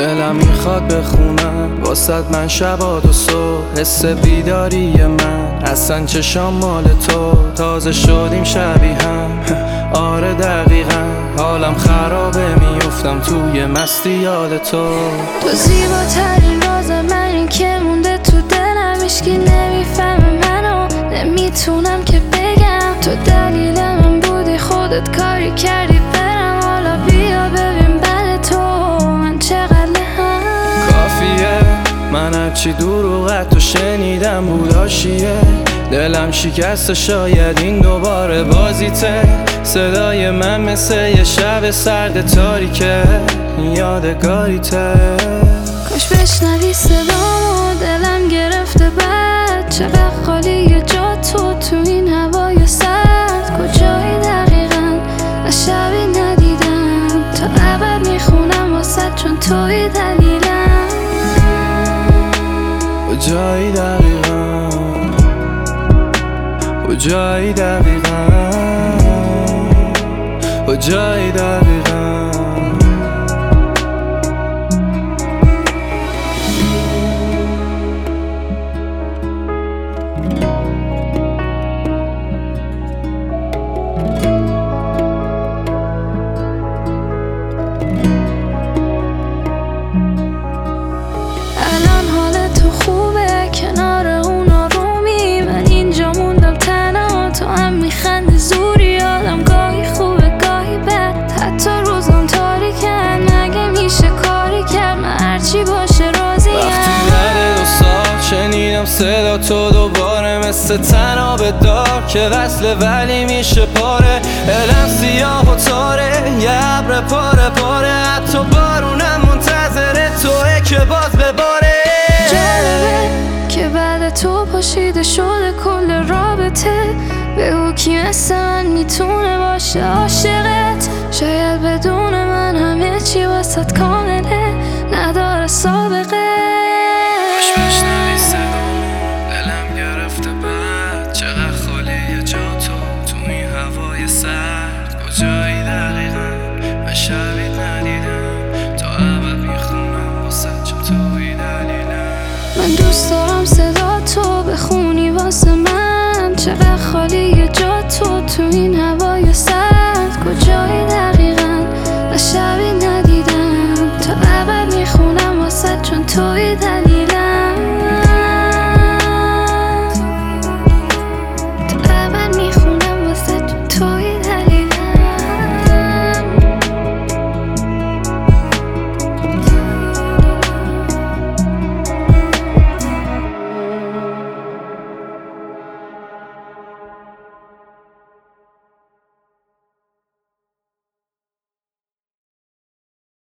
دلم میخواد بخونم واسد من شباد و صبح، حس بیداری من اصلا چشام مال تو، تازه شدیم شبیه هم. آره دقیقا حالم خرابه، میفتم توی مستی یاد تو. تو زیباترین راز منی که مونده تو دلم، هیچکی نمیفهمه منو، نمیتونم که بگم تو دلیل من بودی، خودت کاری کردی برم. حالا بیا ببین بعد تو من چقدر هم کافیه من هرچی دروغت تو شنیدم بوداشیه، دلم شکسته شاید این دوباره بازیته. صدای من مثل یه شب سرد تاریکه، یادگاریته. کاش بشنوی صدامو، دلم گرفته بد، چقدر خالیه جا تو این هوای سرد. کجایی دقیقا من شبی ندیدم، تا ابد میخونم واسه چون توی دلیلم. کجایی دقیقا، کجایی دقیقا، کجایی دقیقا. الان حالت تو خوبه کنار اون آرومی، من اینجا موندم تنها، تو هم میخندی زوری. آدم گاهی خوبه گاهی بد، حتی روزم تاریکن، مگه میشه کاری کرد؟ من هرچی باشه راضیم. وقتی بعد 2 سال شنیدم صدا تو دوباره، مثل تناب دار که وصله ولی میشه پاره. دلم سیاه و تاره، یه ابر پاره پاره، حتی بارونم منتظر توه که باز بباره. جالبه که بعد تو پاشیده شده کل رابطه، بگو کی مثل من میتونه باشه عاشقت. شاید بدون من همه چی واسط کامله، نداره سابقه. کاش بشنوی صدامو، دلم گرفته بد، چقدر خالیه جا تو این هوای سرد. کجایی دقیقا من شبی ندیدم، تا ابد میخونم واسه چون توی دلیلم. من دوست دارم صدا تو بخونی واسه من، چقدر خالیه جا تو این هوای سرد. کجایی دقیقا من شبی ندیدم، تا ابد میخونم واسه چون توی دلیلم.